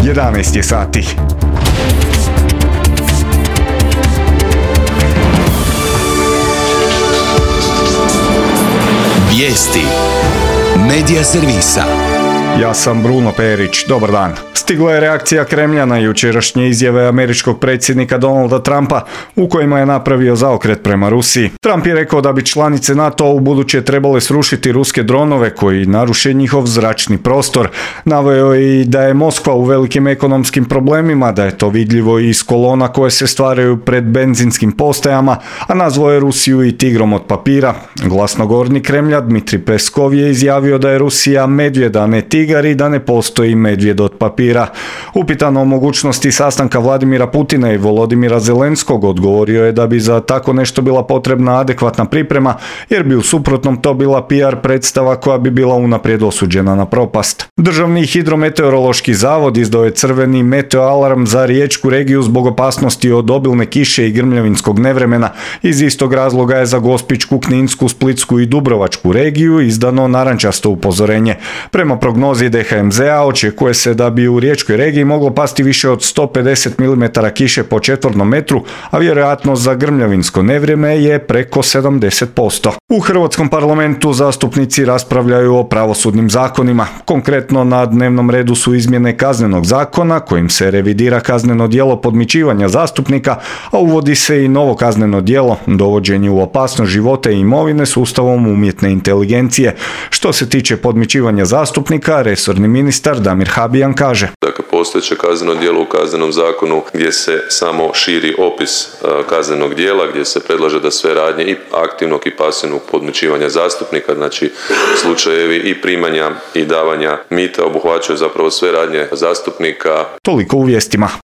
11 je sati. Vijesti Medija servisa. Ja sam Bruno Perić, dobar dan. Stigla je reakcija Kremlja na jučerašnje izjave američkog predsjednika Donalda Trumpa u kojima je napravio zaokret prema Rusiji. Trump je rekao da bi članice NATO u buduće trebale srušiti ruske dronove koji naruše njihov zračni prostor. Naveo je i da je Moskva u velikim ekonomskim problemima, da je to vidljivo iz kolona koje se stvaraju pred benzinskim postajama, a nazvao je Rusiju i tigrom od papira. Glasnogovornik Kremlja Dmitrij Peskov je izjavio da je Rusija medvjed, a ne tigar i da ne postoji medvjed od papira. Upitan o mogućnosti sastanka Vladimira Putina i Volodimira Zelenskog, odgovorio je da bi za tako nešto bila potrebna adekvatna priprema, jer bi u suprotnom to bila PR predstava koja bi bila unaprijed osuđena na propast. Državni hidrometeorološki zavod izdao je crveni meteoalarm za riječku regiju zbog opasnosti od obilne kiše i grmljavinskog nevremena. Iz istog razloga je za Gospićku, Kninsku, Splitsku i Dubrovačku regiju izdano narančasto upozorenje. Prema prognozi DHMZ-a očekuje se da bi u riječkoj regiji moglo pasti više od 150 mm kiše po četvornom metru, a vjerojatno za grmljavinsko nevrijeme je preko 70%. U Hrvatskom parlamentu zastupnici raspravljaju o pravosudnim zakonima. Konkretno na dnevnom redu su izmjene Kaznenog zakona kojim se revidira kazneno djelo podmićivanja zastupnika, a uvodi se i novo kazneno djelo dovođenje u opasnost života i imovine sustavom umjetne inteligencije. Što se tiče podmićivanja zastupnika, resorni ministar Damir Habijan kaže: Dakle, postojeće kazneno djelo u Kaznenom zakonu gdje se samo širi opis kaznenog djela, gdje se predlaže da sve radnje i aktivnog i pasivnog podmićivanja zastupnika, znači slučajevi i primanja i davanja mita obuhvaćaju zapravo sve radnje zastupnika. Toliko u vijestima.